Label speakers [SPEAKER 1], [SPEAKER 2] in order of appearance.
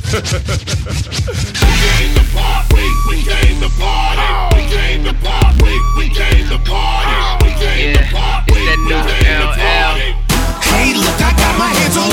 [SPEAKER 1] came to party. We came to party. We came to party. We came to party. We came to party.
[SPEAKER 2] It's that new LL.
[SPEAKER 3] Hey, look, I got my hands on